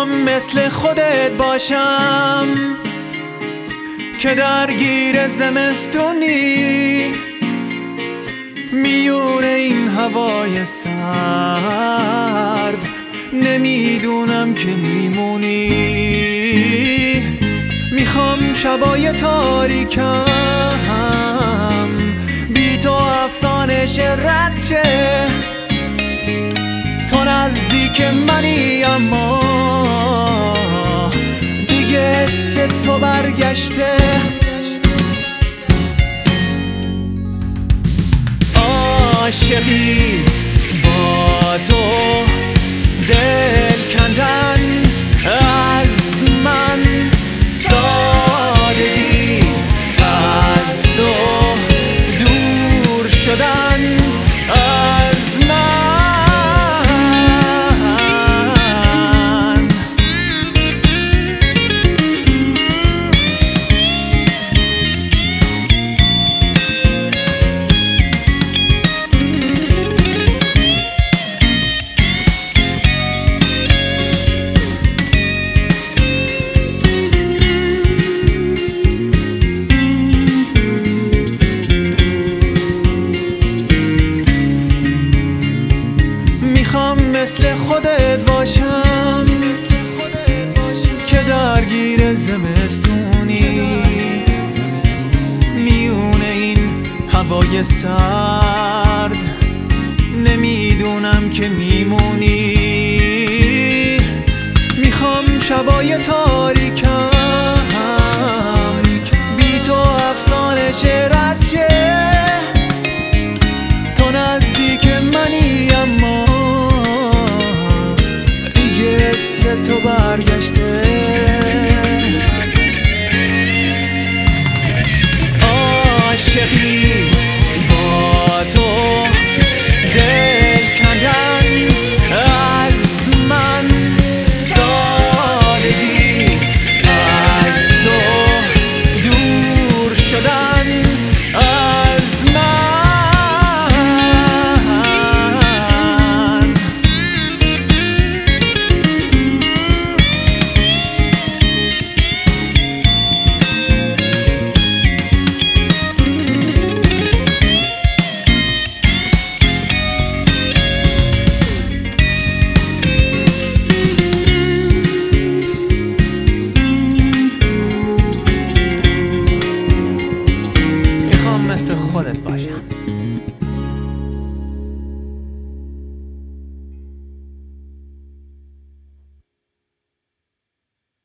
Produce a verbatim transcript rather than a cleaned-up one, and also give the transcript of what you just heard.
میخوام مثل خودت باشم که درگیر زمستونی، میونه این هوای سرد، نمیدونم که میمونی. میخوام شبای تاریکم بی تو افسانش رد شه، تو نزدیک منی اما دیگه حس تو برگشته. عاشقی با تو دل کندن از من، سادگی از تو دور شدن از من. مثل خودت باشم که درگیر زمستونی، میونه این هوای سرد، نمیدونم که میمونی. میخوام شبای تاریکم بی تو افسانش رد شه، تو نزدیک منی اما تو برگشته. عاشقی با تو دل کندن از من، سادگی از تو دور شدن از من. مثل خودت باشم.